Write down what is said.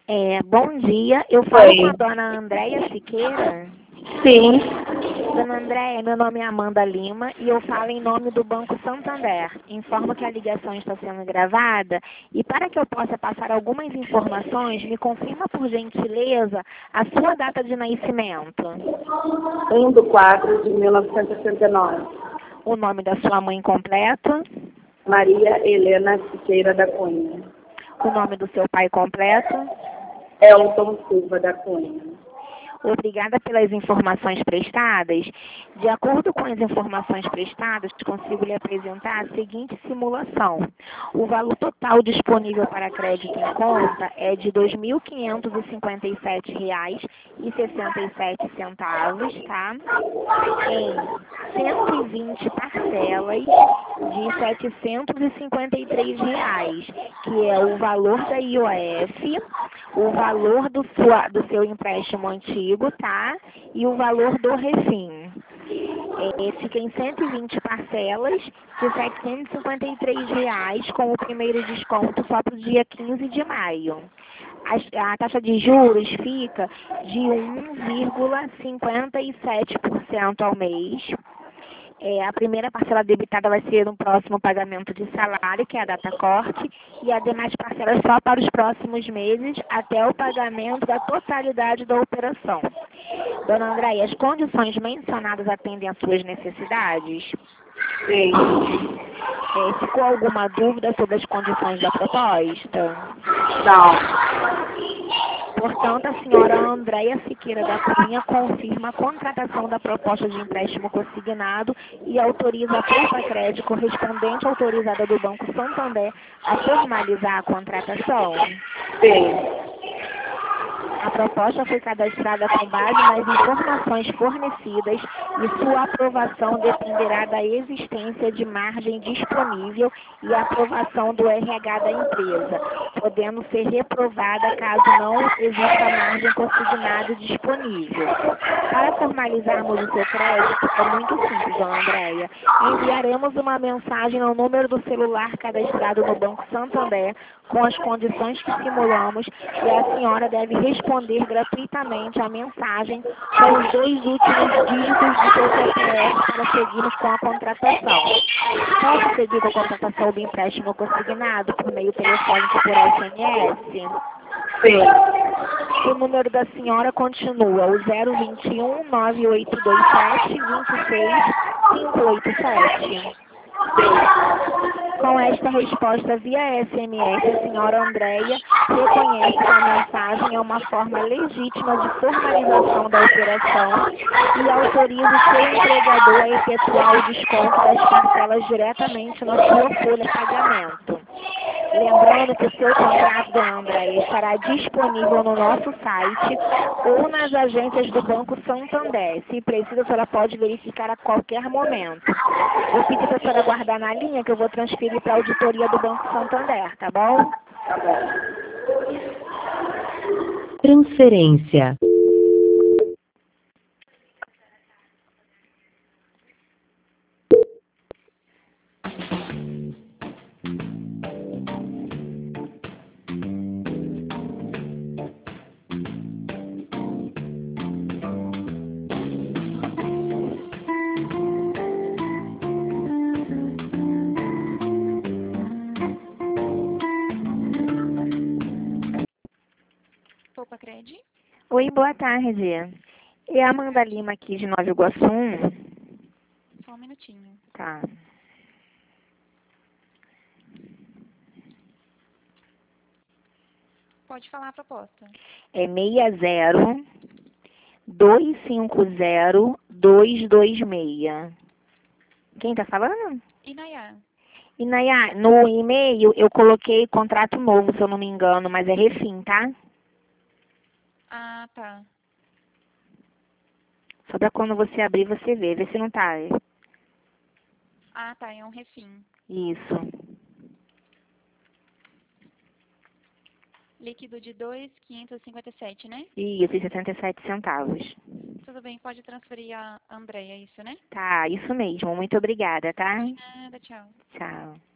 Bom dia, eu falo com a Oi. dona Andréia Siqueira. Sim. Dona Andréia, meu nome é Amanda Lima e eu falo em nome do Banco Santander. Informo que a ligação está sendo gravada e para que eu possa passar algumas informações, me confirma por gentileza a sua data de nascimento, 1/4/1969. o nome da sua mãe completo, Maria Helena Siqueira da Cunha. o nome do seu pai completo. Elton Silva da Cunha. Obrigada pelas informações prestadas. De acordo com as informações prestadas, consigo lhe apresentar a seguinte simulação. O valor total disponível para crédito em conta é de R$ 2.557,67, tá? Em 120 parcelas de R$ 753, que é o valor da IOF, o valor do seu empréstimo antigo, tá? E o valor do refim. Fica em 120 parcelas de R$ 753, com o primeiro desconto só para o dia 15 de maio. A taxa de juros fica de 1,57% ao mês. A primeira parcela debitada vai ser no próximo pagamento de salário, que é a data corte, e as demais parcelas só para os próximos meses, até o pagamento da totalidade da operação. Dona Andréia, as condições mencionadas atendem às suas necessidades? Sim. Ficou alguma dúvida sobre as condições da proposta? Não. Portanto, a senhora Andréia Siqueira da Cunha confirma a contratação da proposta de empréstimo consignado e autoriza a Poupa Crédito correspondente autorizada do Banco Santander a formalizar a contratação. Sim. A proposta foi cadastrada com base nas informações fornecidas e sua aprovação dependerá da existência de margem disponível e aprovação do RH da empresa, podendo ser reprovada caso não exista margem consignada disponível. Para formalizarmos o seu crédito, é muito simples, dona Andréia. Enviaremos uma mensagem ao número do celular cadastrado no Banco Santander com as condições que simulamos e a senhora deve responder gratuitamente a mensagem com os 2 últimos dígitos do seu CPF para seguirmos com a contratação. Posso seguir com a contratação do empréstimo consignado por meio telefônico por SMS? Sim. O número da senhora continua o 021 9827 26587. Com esta resposta via SMS, a senhora Andréia reconhece que a mensagem é uma forma legítima de formalização da operação e autoriza o seu empregador a efetuar o desconto das parcelas diretamente na sua folha de pagamento. Lembrando que o seu contrato, dona Andréia, estará disponível no nosso site ou nas agências do Banco Santander. Se precisa, a senhora pode verificar a qualquer momento. Vou pedir para a senhora aguardar na linha que eu vou transferir para a auditoria do Banco Santander, tá bom? Tá bom. Transferência. Poupa Cred? Oi, boa tarde. É a Amanda Lima aqui de Nova Iguaçu. Só um minutinho. Tá. Pode falar a proposta. É 60 250 226. Quem tá falando? E Nayá? E Nayá, no e-mail eu coloquei contrato novo, se eu não me engano, mas é refim, tá? Ah, tá. Só pra quando você abrir você vê se não tá. Ah, tá. É um refim. Isso. Líquido de 2.557, né? Isso, e 67 centavos. Tudo bem, pode transferir a Andréia, isso, né? Tá, isso mesmo. Muito obrigada, tá? De nada, tchau. Tchau.